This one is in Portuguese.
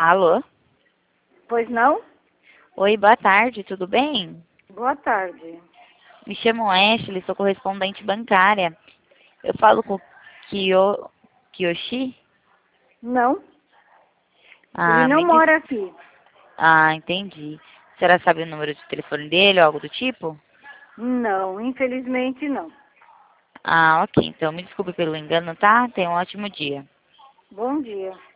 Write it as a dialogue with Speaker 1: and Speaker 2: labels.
Speaker 1: Alô?
Speaker 2: Pois não?
Speaker 1: Oi, boa tarde, tudo bem?
Speaker 2: Boa tarde.
Speaker 1: Me chamo Ashley, sou correspondente bancária. Eu falo com o Kiyoshi?
Speaker 2: Não, ele
Speaker 1: Ah,
Speaker 2: não
Speaker 1: me diz...
Speaker 2: mora aqui.
Speaker 1: Ah, entendi. A senhora sabe o número de telefone dele ou algo do tipo?
Speaker 2: Não, infelizmente não.
Speaker 1: Ah, ok. Então me desculpe pelo engano, tá? Tenha um ótimo dia.
Speaker 2: Bom dia.